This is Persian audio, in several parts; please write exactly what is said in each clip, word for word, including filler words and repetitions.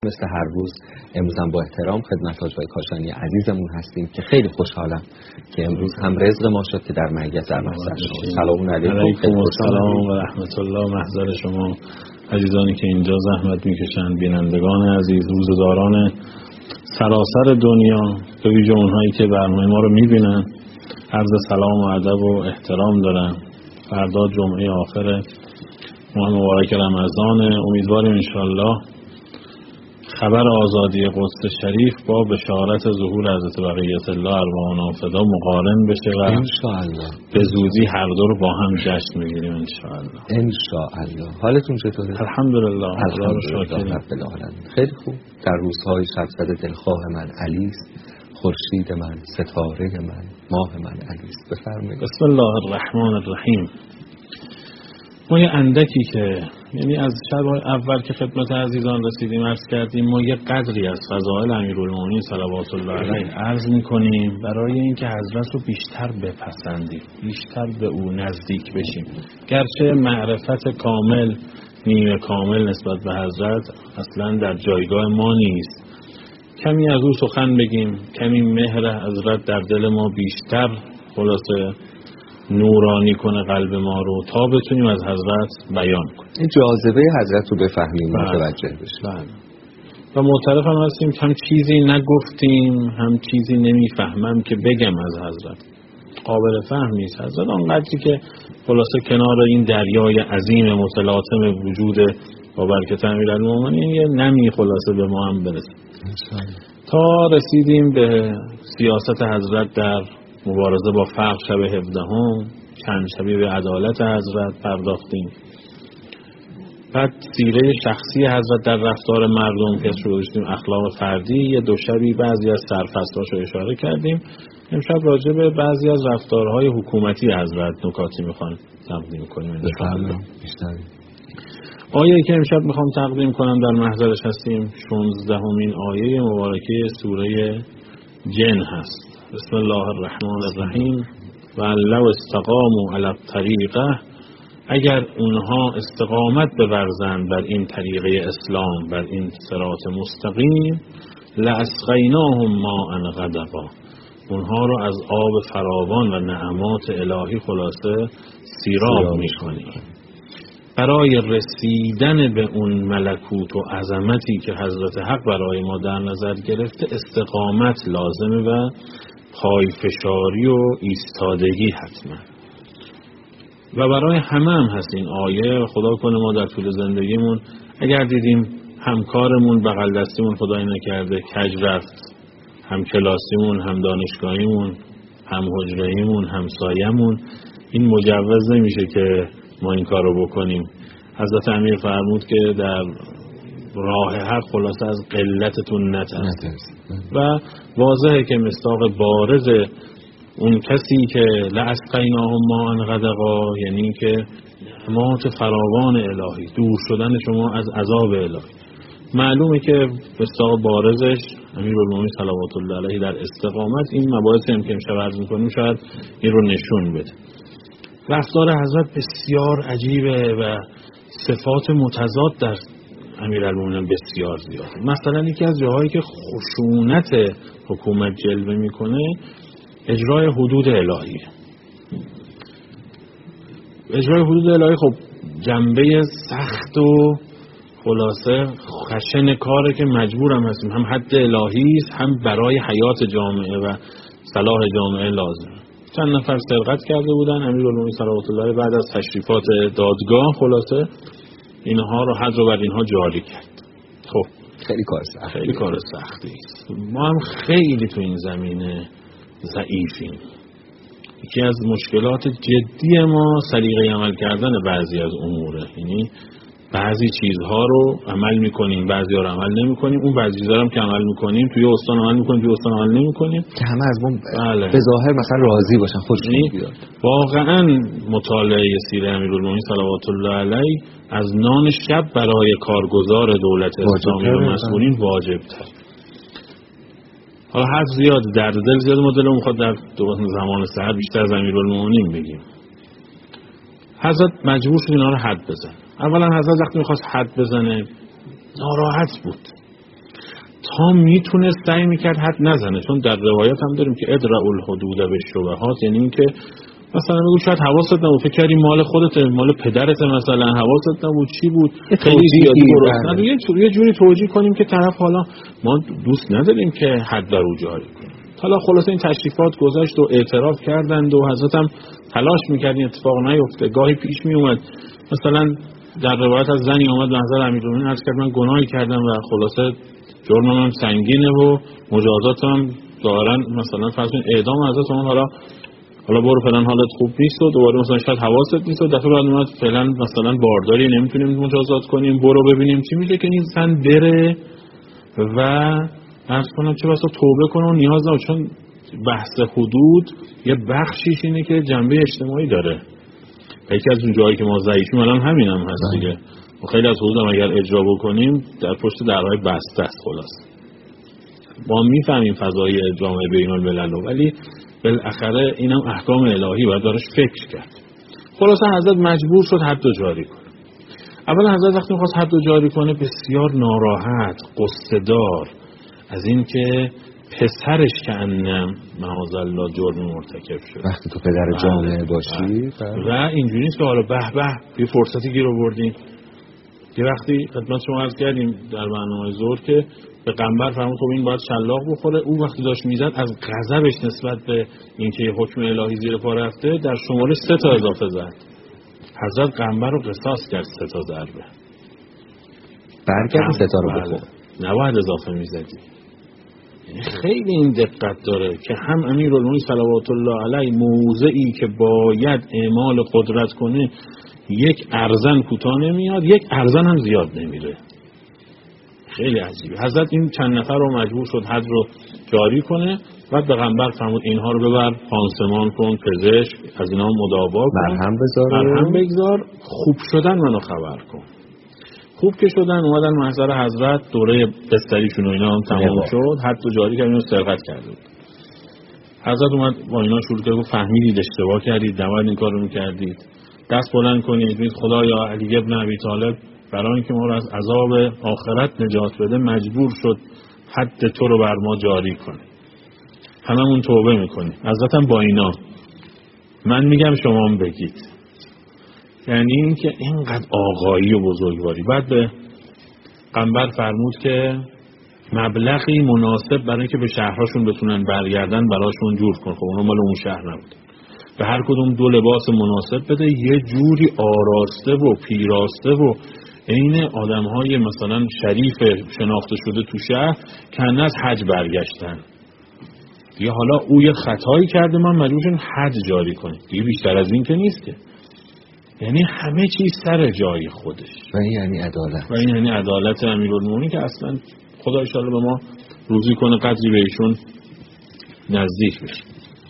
مثل هر روز امروز هم با احترام خدمت حاج کاشانی عزیزمون هستیم که خیلی خوشحالم که امروز هم رزق ما شد که در معیت در محضر شما. سلام علیکم. و سلام و رحمت الله. محضر شما عزیزانی که اینجا زحمت میکشند، بینندگان عزیز، روزداران سراسر دنیا، به ویژه اونهایی که برنامه ما رو میبینن، عرض سلام و ادب و احترام دارن. فردا جمعه آخر ماه مبارک رمضان، امیدواریم انشالله خبر آزادی قدس شریف با بشارت ظهور حضرت بقیت الله ارواحنا فدا مقارن بشه و انشالله به زودی هر دو رو با هم جشن بگیریم انشالله. انشالله. حالتون چطوره؟ الحمدلله. الحمدلله رب العالمین. خیلی خوب. در روزهای شبزده دلخواه من علی است، خورشید من، ستاره من، ماه من علی است. بفرمایید. بسم الله الرحمن الرحیم. ما یه اندکی که یعنی از شب اول که خدمت عزیزان رسیدیم عرض کردیم، ما یه قدری از فضائل امیرالمومنین صلوات الله علیه عرض میکنیم برای اینکه حضرت رو بیشتر بپسندیم، بیشتر به او نزدیک بشیم. گرچه معرفت کامل، نیمه کامل نسبت به حضرت اصلا در جایگاه ما نیست، کمی از او سخن بگیم، کمی مهر حضرت در دل ما بیشتر خلاصه نورانی کنه قلب ما رو تا بتونیم از حضرت بیان کنیم، این جاذبه حضرت رو بفهمیم، متوجه بشیم. و معترف هم هستیم هم چیزی نگفتیم، هم چیزی نمیفهمم که بگم از حضرت. قابل فهم نیست حضرت آنقدری که خلاصه کنار این دریای عظیم متلاطم وجود با برکت امیرالمومنین یه نمی خلاصه به ما هم برسه. تا رسیدیم به سیاست حضرت در مبارزه با فقر شب هفدهم، چند شبی به عدالت حضرت پرداختیم. بعد سیره شخصی حضرت در رفتار مردم که شروع داشتیم، اخلاق فردی، یه دو شبی بعضی از سرفصلاشو اشاره کردیم. امشب راجع به بعضی از رفتارهای حکومتی حضرت نکاتی میخوان تقدیم کنیم. آیه‌ای که امشب میخوام تقدیم کنم در محضرش هستیم، شانزدهمین آیه مبارکه سوره جن هست. بسم الله الرحمن الرحیم. و لو استقاموا علی الطریقه، اگر اونها استقامت بورزند بر این طریقه اسلام، بر این صراط مستقیم، لاسقیناهم ماء غدقا، اونها رو از آب فراوان و نعمات الهی خلاصه سیراب میکنیم. برای رسیدن به اون ملکوت و عظمتی که حضرت حق برای ما در نظر گرفته، استقامت لازمه و پای فشاری و ایستادگی حتما. و برای همه هم هست این آیه. خدا کنه ما در طول زندگیمون اگر دیدیم همکارمون بغل دستیمون خدای نکرده کج رفت، هم کلاسیمون، هم دانشگاهیمون، هم حجرهیمون، هم سایمون، این مجوز نمیشه که ما این کار رو بکنیم. حضرت امیر فرمود که در راه حق خلاصه از قلتتون نترسید. و واضحه که مصداق بارز اون کسی که لاسقیناهم ماء غدقا، یعنی که نعمات فراوان الهی، دور شدن شما از عذاب الهی. معلومه که مصداق بارزش امیرالمومنین صلوات الله علیه در استقامت. این مباحثی هم که امشب عرض می‌کنیم شاید این رو نشون بده. رفتار حضرت بسیار عجیبه و صفات متضاد در امیرالمومنین بسیار زیاده. مثلا یکی از جاهایی که خشونت حکومت جلوه میکنه اجرای حدود الهیه. اجرای حدود الهی خب جنبه سخت و خلاصه خشن کاره که مجبورم هستیم، هم حد الهی است، هم برای حیات جامعه و صلاح جامعه لازم. چند نفر سرقت کرده بودن، امیرالمومنین صلوات الله بعد از تشریفات دادگاه خلاصه اینها رو حد رو بر اینها جاری کرد. خب خیلی کار سخت، خیلی کار سختی است. ما هم خیلی تو این زمینه ضعیفیم. یکی از مشکلات جدی ما سلیقه عمل کردن بعضی از اموره، یعنی بعضی چیزها رو عمل میکنیم، بعضی ها رو عمل نمیکنیم. اون بعضی چیزها رو که عمل میکنیم توی استان عمل میکنیم، توی استان عمل نمیکنیم که همه از ما بله. به ظاهر مثلا راضی باشن، خودشون بیاد. واقعا مطالعه سیره امیرالمومنین صلوات الله علیه از نان شب برای کارگزار دولت اسلامی و مسئولین واجب تر. حالا حد زیاد، در دل زیاد، ما دلمون میخواد در زمان سحر بیشتر از امیرالمومنین بگیم. حضرت مجبور شد اینا رو حد بزن. اولا حضرت وقتی میخواست حد بزنه ناراحت بود. تا میتونه سعی میکرد حد نزنه، چون در روایت هم داریم که ادرأ الحدود بالشبهات، یعنی این که مثلا بگو شاید حواست نبود، فکر کردی مال خودته، مال پدرته، مثلا حواست نبود چی بود، خیلی زیادی گرسنه، یه جوری یه جوری توجیه کنیم که طرف حالا ما دوست نداریم که حد بر او جاری کنیم. حالا خلاصه این تشریفات گذشت و اعتراف کردند و حضرت هم تلاش میکرد این اتفاق نیفته. گاهی پیش میومد مثلا در روایت از زنی اومد به نظر امیرالمومنین عرض کرد من گناهی کردم و خلاصه جرمم هم سنگینه و مجازاتم دارن، مثلا فرض کن اعدام حضرت اون، حالا حالا برو فلان حالت خوب نیست و دوباره مثلا شاید حواست نیست و دفعه بعد اومد فعلا مثلا بارداری نمیتونیم مجازات کنیم، برو ببینیم چی میشه، که این زن بره و عرض کنم چه بسا توبه کنه و نیاز نداره، چون بحث حدود یه بخشیش اینه که جنبه اجتماعی داره. یکی از اون جایی که ما ضعیفیم الان همین هم هست دیگه. و خیلی از حدود هم اگر اجرا بکنیم در پشت درهای بسته است. خلاص ما میفهمیم فضای جامعه بین الملل، ولی بالاخره اینم احکام الهی باید دارش فکر کرد. خلاصه حضرت مجبور شد حد رو جاری کنه. اولا حضرت وقتی می‌خواست حد رو جاری کنه بسیار ناراحت، قصه دار از این که پسرش که انم معاذالله جرم مرتکب شد. وقتی تو پدر جامعه باشی و اینجوری نیست که حالا به به یه فرصتی گیر آوردیم. یه وقتی خدمت شما عرض کردیم در برنامه ظهر که به قنبر فرمود خب این باید شلاق بخوره، او وقتی داشت میزد از غضبش نسبت به اینکه حکم الهی زیر پا رفته در شماره سه تا اضافه زد. حضرت قنبر رو قصاص کرد سه تا ضربه. برگرد سه تا رو بخور. نباید اضافه میزدی. خیلی این دقت داره که هم امیرالمومنین صلوات الله علیه موضعی که باید اعمال قدرت کنه یک ارزن کوتاه نمیاد، یک ارزن هم زیاد نمیره. خیلی عجیبه. حضرت این چند نفر رو مجبور شد حد رو جاری کنه و پیغمبر فرمود اینها رو ببر پانسمان کن، پزشک، از اینا مداوا کن، مرهم بذار مرهم بگذار، خوب شدن منو خبر کن. خوب که شدن اومدن محضر حضرت، دوره بستریشون و اینا هم تمام شد، حد رو جاری کردن و سرقت کردن. حضرت اومد با اینا شروع کرد گفت فهمیدید اشتباه کردید، نباید این کارو می‌کردید، دست بلند کنید بگید خدایا علی ابن ابی طالب برای اینکه ما رو از عذاب آخرت نجات بده مجبور شد حد تو رو بر ما جاری کنه. هممون توبه میکنیم. حضرت هم با اینا من میگم شما هم بگید. یعنی اینکه اینقدر آقایی و بزرگواری. بعد به قنبر فرمود که مبلغی مناسب برای اینکه به شهرهاشون بتونن برگردن براشون جور کن. خب اونا مال اون شهر نبود. به هر کدوم دو لباس مناسب بده، یه جوری آراسته و پیراسته و عین آدم‌های مثلا شریف شناخته شده تو شهر که از حج برگشتن. دیگه حالا او یه خطایی کرده من مجبورشم حد جاری کنه. دیگه بیشتر از این که نیست که. یعنی همه چیز سر جای خودش. و این یعنی عدالت. و این یعنی عدالت امیرالمومنین که اصلا خدا ان شاءالله به ما روزی کنه قدری به ایشون نزدیک بشه.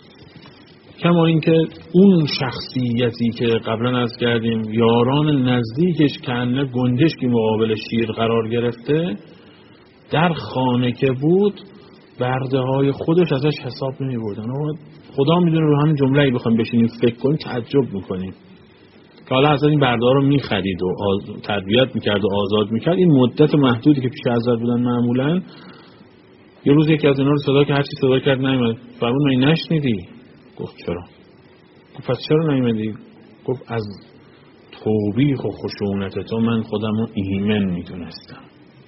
کما اینکه اون شخصیتی که قبلا عرض کردیم یاران نزدیکش کنه گنجشکی مقابل شیر قرار گرفته، در خانه که بود برده های خودش ازش حساب نمی بردن. خدا میدونه رو همین جمله ای بخوایم بشینیم فکر کنیم تعجب میکنیم که حالا حضرت این برده ها رو میخرید و آز... تربیت میکرد و آزاد میکرد. این مدت محدودی که پیش حضرت بودن معمولا یه روز یکی از اینا رو صدا که هرچی صدا کرد نیومد. فرمود من نشنیدی؟ گفت چرا؟ گفت پس چرا نیومدی؟ گفت از توبیخ و خشونت تو من خودم رو ایمن میدونستم.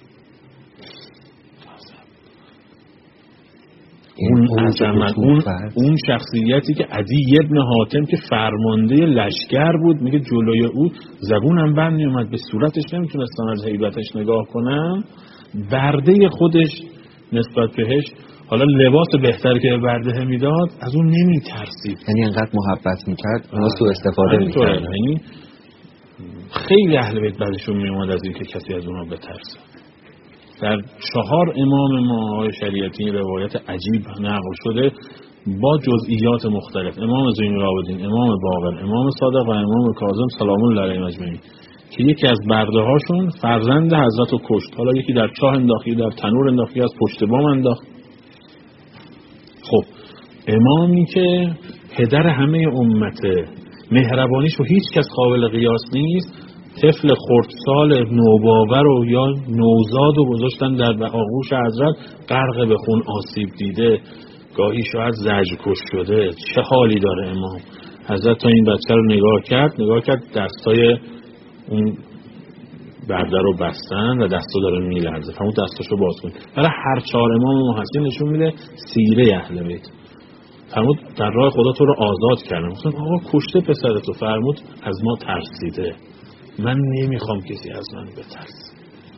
اون عظمت، اون, اون شخصیتی که عدی ابن حاتم که فرمانده لشکر بود میگه جلوی او زبونم بند میومد، به صورتش نمیتونستم از هیبتش نگاه کنم. برده خودش نسبت بهش حالا لباس بهتر که برده میداد از اون نمیترسید. یعنی انقدر محبت میکرد اونا سوء استفاده میکرد. یعنی خیلی اهل بیت بعدشون میومد از این که کسی از اونها بترسه. در چهار امام ما آقای شریعتی روایت عجیب نقل شده با جزئیات مختلف. امام زین العابدین، امام باقر، امام صادق و امام کاظم سلام الله علیهم اجمعین که یکی از برده هاشون فرزند حضرت رو کشت. حالا یکی در چاه انداختی، در تنور انداختی، از پشت بام انداخت. خب امامی که پدر همه امته، مهربانیش و هیچ کس قابل قیاس نیست، طفل خردسال نوباوه رو یا نوزاد رو گذاشتن در آغوش حضرت، غرق به خون، آسیب دیده، گاهی شاید زجرکش شده. چه حالی داره امام؟ حضرت تا این بچه رو نگاه کرد نگاه کرد دستای اون برده رو بستن و دستا داره میلرزه، فرمود دستاشو باز کن. برای هر چهار امام محسن نشون میده سیره اهل بیت. فرمود در راه خدا تو رو آزاد کردم. گفتن آقا کشته پسرتو. فرمود از ما ترسیده، من نمیخوام کسی از من بترسه.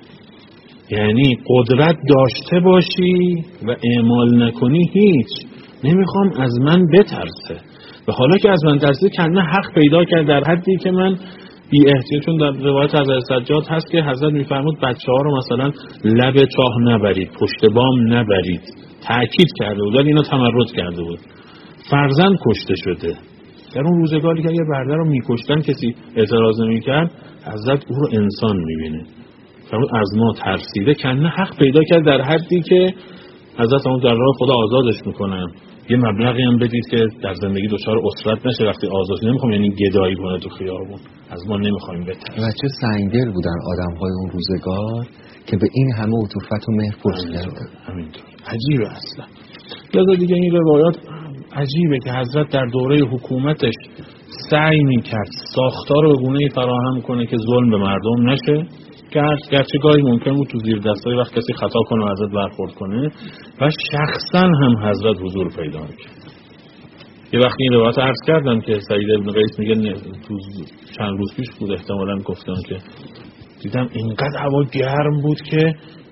یعنی قدرت داشته باشی و اعمال نکنی هیچ، نمیخوام از من بترسه. و حالا که از من ترسیده کنه حق پیدا کرد در حدی که من بی احتیاطون در روایت حضرت سجاد هست که حضرت میفرمود بچه ها رو مثلا لب چاه نبرید، پشت بام نبرید، تأکید کرده بود، ولی اینا تمرد کرده بود. فرزند کشته شده. در اون روزگاری که یه برده رو میکشتن کسی اعتراض نمیکرد، حضرت او رو انسان میبینه. فرمود از ما ترسیده کنه حق پیدا کرد در حدی که حضرت اون در راه خدا آزادش میکنن. یه مبلغی هم بدید که در زندگی دچار اسرت نشه وقتی آزاد نمیخوام، یعنی گدایی کنه تو خیابون. از ما نمیخوایم بترسیم. و چه سنگدل بودن آدم‌های اون روزگار که به این همه عطوفت و مهر پشت کردن. همینطور عجیبه اصلا. لذا دیگه این روایات عجیبه که حضرت در دوره حکومتش سعی میکرد ساختار رو به گونه‌ای فراهم کنه که ظلم به مردم نشه. گرچه گاهی ممکن بود تو زیر دستای وقت کسی خطا کنه و حضرت برخورد کنه و شخصا هم حضرت حضور پیدا میکرد. یه وقتی این روایت عرض کردم که سعید ابن قیس میگه تو چند روز پیش بود احتمالاً گفتم که دیدم اینقدر هوا گرم بود که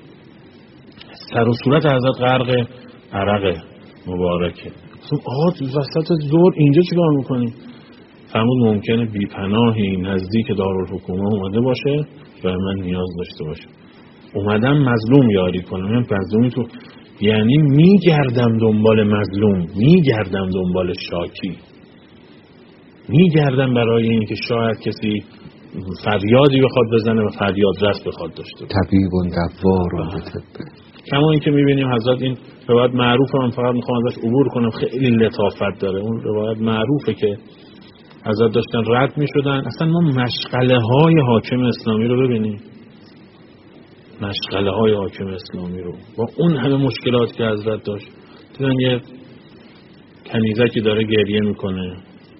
سر و صورت حضرت غرق عرق مبارکه. آقا تو وسط ظهر اینجا چیکار میکنی؟ فرمود ممکنه بی‌پناهی نزدیک دارالحکومه اومده باشه و من نیاز داشته باشه. اومدم مظلوم یاری کنم. من مظلومی تو، یعنی میگردم دنبال مظلوم، میگردم دنبال شاکی، میگردم برای اینکه شاید کسی فریادی بخواد بزنه و فریاد رس بخواد داشته باشه. طبیب و دوار و طبه. کما اینکه میبینیم حضرت این روایت معروفه، من فقط میخوام ازش عبور کنم، خیلی لطافت داره. اون روایت معروفه که حضرت داشتن رد میشدن. اصلا ما مشغله های حاکم اسلامی رو ببینیم، مشغله های حاکم اسلامی رو با اون همه مشکلات که حضرت داشت. دیدن یه کنیزکی داره گریه میکنه،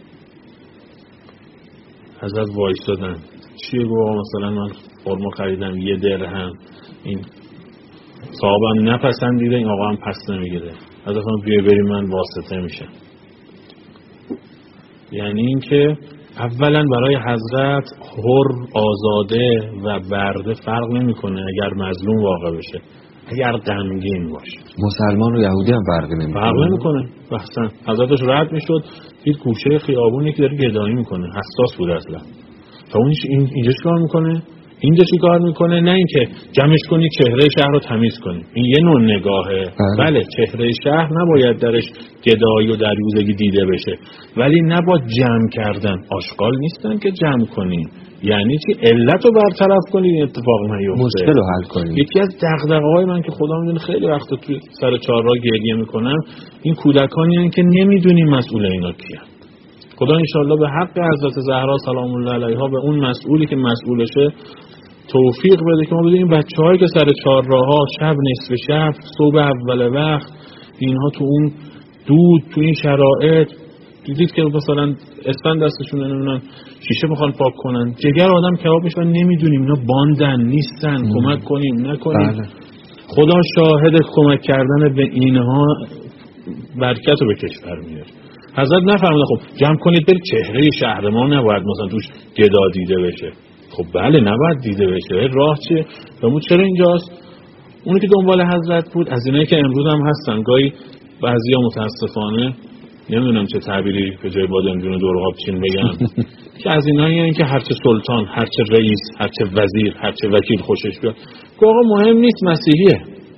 حضرت وایسادن. چیه گفت؟ مثلا من خرما خریدم یه درهم، این صاحبم نپسندیده، این آقا هم پس نمیگیره. حضرت هم بیای بریم من واسطه میشم. یعنی این که اولا برای حضرت حر، آزاده و برده فرق نمیکنه اگر مظلوم واقع بشه، اگر غمگین باشه. مسلمان و یهودی هم فرق نمیکنه. فرق نمیکنه. بحثن حضرتش رد میشد دید گوشه خیابونی که داره گدایی میکنه، حساس بود اصلا. تا اونش این اینجا چیکار میکنه؟ اینجا چیکار میکنه؟ نه اینکه جمعش کنی چهره شهر رو تمیز کنی. این یه نوع نگاهه. بله, بله چهره شهر نباید درش گدایی و دریوزگی دیده بشه، ولی نباید جمع کردن. آشغال نیستن که جمع کنی. یعنی چی؟ علت رو برطرف کنی این اتفاق نیفته، مشکل رو حل کنی. یکی از دغدغه‌های من که خدا میدونه خیلی وقتا توی سر چهارراه گریه میکنم، این کودکانی هستن که نمیدونیم مسئول اینا کیه. خدا انشالله به حق حضرت زهرا سلام الله علیها به اون مسئولی که مسئولشه توفیق بده که ما بدونیم بچه‌هایی که سر چهارراه‌ها شب نصف شب صبح اول وقت اینها تو اون دود تو این شرایط دیدید که مثلا اسفند دستشون نمیدونن شیشه بخوان پاک کنن، جگر آدم کباب میشه. نمیدونیم اینا باندن نیستن، ام. کمک کنیم نکنیم. بله. خدا شاهد کمک کردن به اینها برکت رو به کشور میاره. حضرت نفرمودن خب جمع کنید برید چهره شهر ما نباید مثلا توش گدا دیده بشه. خب بله نباید دیده بشه، راه چیه؟ فرمود چرا اینجاست؟ اونی که دنبال حضرت بود از اینایی که امروز هم هستن، گاهی بعضیا متاسفانه نمیدونم چه تعبیری به جای بادمجون دور آب چین بگم که از اینایی هستن که هرچه سلطان، هرچه رئیس، هرچه وزیر، هرچه وکیل خوشش بیاد. که آقا مهم نیست مسیحیه.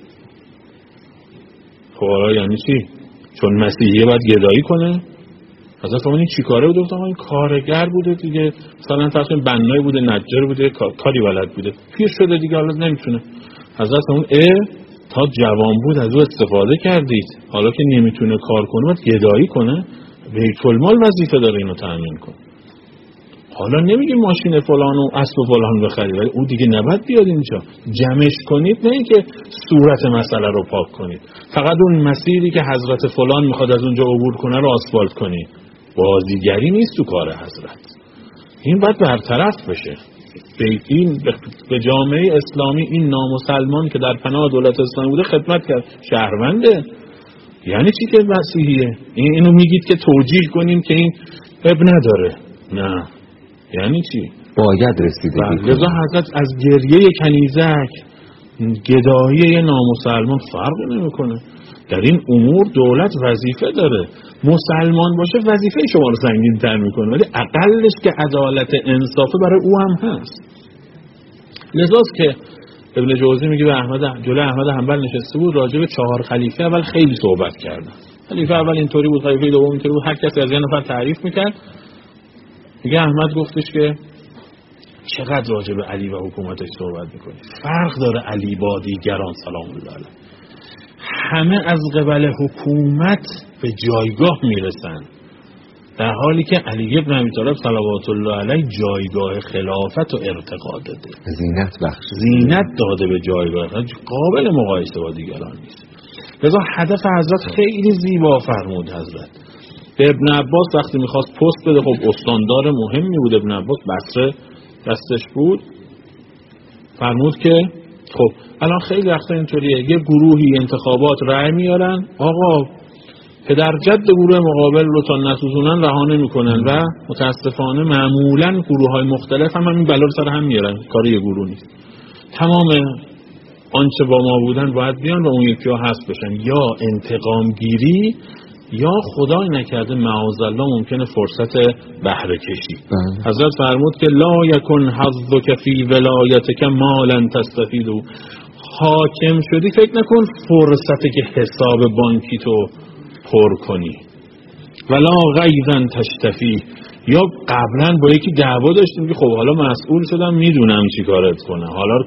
خب آقا یعنی چی؟ چون مسیحیه باید گدایی کنه؟ حضرت فرمود این چی کاره بوده؟ گفتم این کارگر بوده دیگه، مثلا فرض کن بنای بوده، نجار بوده، کاری بلد بوده، پیر شده دیگه حالا نمیتونه. حضرت فرمود اه تا جوان بود از او استفاده کردید، حالا که نمیتونه کار کنه باید گدایی کنه. بیت المال وظیفه داره اینو تامین کنه. حالا نمیگیم ماشین فلان و اسب فلان بخرید، ولی اون دیگه نباید بیاد اینجا. جمعش کنید، نه اینکه صورت مسئله رو پاک کنید. فقط اون مسیری که حضرت فلان میخواد از اونجا عبور کنه رو آسفالت کنید. بازیگری نیست تو کار حضرت. این باید برطرف بشه. به این به جامعه اسلامی این نامسلمان که در پناه دولت اسلامی بوده خدمت کرد، شهرونده. یعنی چی که مسیحیه؟ این اینو میگید که توجیه کنیم که این اب نداره؟ نه. یعنی چی؟ باید رسیدگی کنیم. لذا حضرت از گریه کنیزک گدایی نامسلمان فرق نمیکنه. در این امور دولت وظیفه داره. مسلمان باشه وظیفه شما رو سنگین تر میکنه، ولی اقلش که عدالت انصافه برای او هم هست. لذاست که ابن جوزی میگه به احمد جلوی احمد حنبل نشسته بود، راجع به چهار خلیفه اول خیلی صحبت کردن. خلیفه اول اینطوری بود، خلیفه دوم اینطوری بود، هر کسی از یه نفر تعریف میکرد. میگه احمد گفتش که چقدر راجع به علی و حکومتش صحبت میکنی؟ فرق داره علی با دیگران سلام الله علیه. همه از قبل حکومت به جایگاه میرسن، در حالی که علی ابن ابی طالب صلوات الله علیه جایگاه خلافت و ارتقا داده، زینت بخش زینت داده به جایگاه، قابل مقایسه با دیگران نیست. لذا هدف حضرت خیلی زیبا فرمود. حضرت به ابن عباس وقتی میخواست پست بده، خب استاندار مهمی بود ابن عباس، بصره دستش بود، فرمود که خب الان خیلی وقتا اینطوریه، یه گروهی انتخابات رأی میارن، آقا پدر جد گروه مقابل رو تا نسوزونن رها نمیکنن و متاسفانه معمولا گروه‌های مختلف هم همین بلا رو سر هم میارن، کار یه گروه نیست. تمام آنچه با ما بودن باید بیان و اون یکی ها حذف بشن، یا انتقام گیری یا خدای نکرده معاذالله ممکنه فرصت بهره کشی. حضرت فرمود که لا یکن حظک فی ولایتک مالا تستفید. حاکم شدی فکر نکن فرصتی که حساب بانکی تو پر کنی. ولا غیظا تشتفی، یا قبلا با یکی دعوا داشتیم که خب حالا مسئول شدم میدونم چی کارت کنه، حالا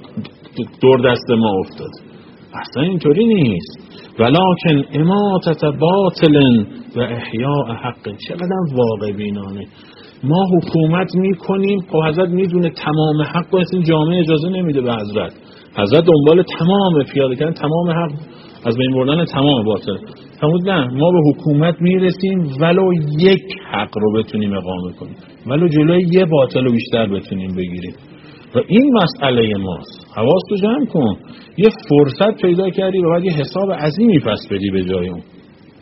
دور دست ما افتاد. اصلا اینطوری نیست. ولکن اماتت باطل و احیاء حق. چقدر واقع بینانه. ما حکومت میکنیم، خب حضرت میدونه تمام حق باید این جامعه اجازه نمیده به حضرت. حضرت دنبال تمام پیاده کردن تمام حق، از بین بردن تمام باطل. فرمود نه، ما به حکومت میرسیم ولو یک حق رو بتونیم اقامه کنیم، ولو جلوی یه باطل رو بیشتر بتونیم بگیریم. و این مسئله ماست. حواستو جمع کن، یه فرصت پیدا کردی و بعد یه حساب عظیمی پس بدی به جای اون.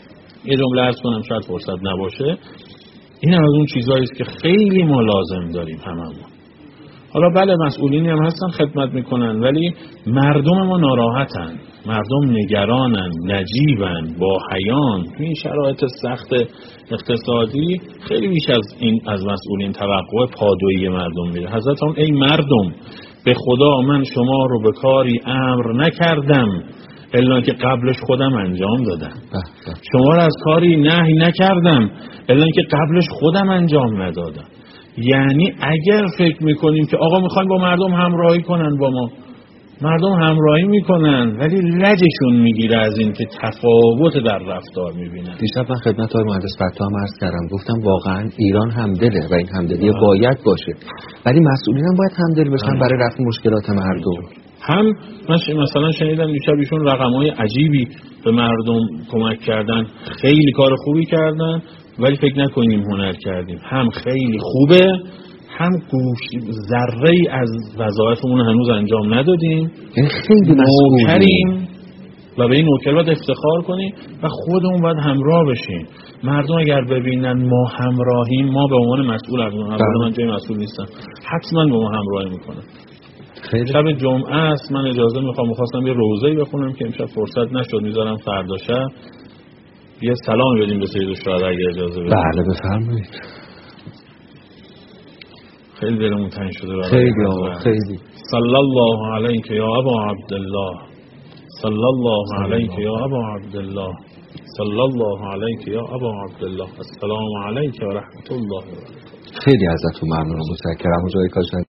یه جمله عرض کنم شاید فرصت نباشه، این هم از اون چیزایی است که خیلی ما لازم داریم هممون. حالا بله مسئولینی هم هستن خدمت میکنن، ولی مردم ما ناراحتن، مردم نگرانن، نجیبن، با حیان. این شرایط سخت اقتصادی خیلی بیش از این از مسئولین توقع پادویی مردم میره. حضرت هم ای مردم، به خدا من شما رو به کاری امر نکردم الا که قبلش خودم انجام دادم. شما رو از کاری نهی نکردم الا که قبلش خودم انجام ندادم. یعنی اگر فکر میکنیم که آقا میخوایم با مردم همراهی کنن، با ما مردم همراهی میکنن ولی لجشون میگیره از این که تفاوت در رفتار میبینن. دیشب من خدمت آقای مهندس فتاح عرض کردم، گفتم واقعا ایران همدله و این همدلی باید باشه، ولی مسئولین هم باید همدل بشن برای رفع مشکلات مردم. هم من مثلا شنیدم دیشب ایشون رقم‌های عجیبی به مردم کمک کردن، خیلی کار خوبی کردن، ولی فکر نکنیم هنر کردیم. هم خیلی خوبه، هم گوش ذره‌ای از وظایفمون هنوز انجام ندادیم. یعنی خیلی نوکریم و به این نوکر باید افتخار کنیم و خودمون باید همراه بشیم. مردم اگر ببینن ما همراهیم، ما به عنوان مسئول از اونها، من جای مسئول نیستم، حتما با ما همراهی میکنن. شب جمعه است، من اجازه میخوام میخواستم یه روزه‌ای بخونم که امشب فرصت نشد، میذارم فردا شب یه سلام بدیم به سید الشهدا اگه اجازه بدید. بله بفرمایید. خیلی دلمون تنگ شده. خیلی آقا خیلی. صلی الله علیک یا ابا عبدالله، صلی الله علیک یا ابا عبدالله، صلی الله علیک یا ابا عبدالله، السلام علیک و رحمت الله و برکاته. خیلی ازتون ممنونم، متشکرم. جای کارشان